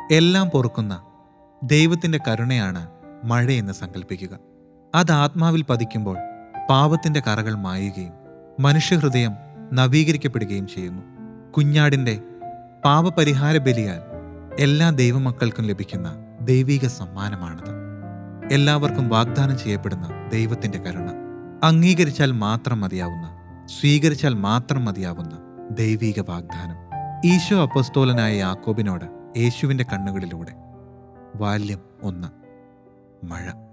എല്ലാം പൊറുക്കുന്ന ദൈവത്തിൻ്റെ കരുണയാണ് മഴയെന്ന് സങ്കല്പിക്കുക. അത് ആത്മാവിൽ പതിക്കുമ്പോൾ പാപത്തിൻ്റെ കറകൾ മായുകയും മനുഷ്യഹൃദയം നവീകരിക്കപ്പെടുകയും ചെയ്യുന്നു. കുഞ്ഞാടിൻ്റെ പാപപരിഹാര ബലിയാൽ എല്ലാ ദൈവമക്കൾക്കും ലഭിക്കുന്ന ദൈവിക സമ്മാനമാണത്. എല്ലാവർക്കും വാഗ്ദാനം ചെയ്യപ്പെടുന്ന ദൈവത്തിൻ്റെ കരുണ, അംഗീകരിച്ചാൽ മാത്രം മതിയാവുന്ന, സ്വീകരിച്ചാൽ മാത്രം മതിയാവുന്ന ദൈവിക വാഗ്ദാനം. ഈശോ അപ്പോസ്തലനായ യാക്കോബിനോട് യേശുവിൻ്റെ കണ്ണുകളിലൂടെ. വാല്യം 1. മഴ.